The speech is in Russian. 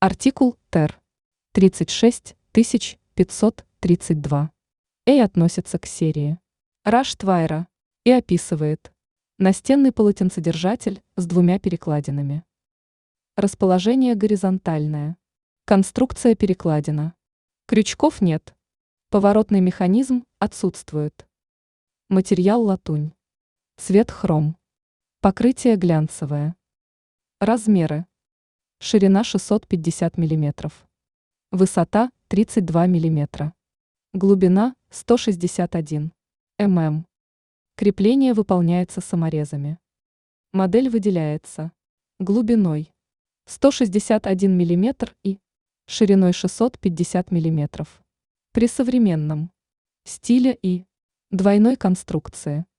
Артикул ТЭР 36532. Относится к серии Раштвайра и описывает настенный полотенцедержатель с двумя перекладинами. Расположение горизонтальное. Конструкция перекладина. Крючков нет. Поворотный механизм отсутствует. Материал латунь. Цвет хром. Покрытие глянцевое. Размеры. Ширина 650 мм. Высота 32 мм. Глубина 161 мм. Крепление выполняется саморезами. Модель выделяется глубиной 161 мм и шириной 650 мм. При современном стиле и двойной конструкции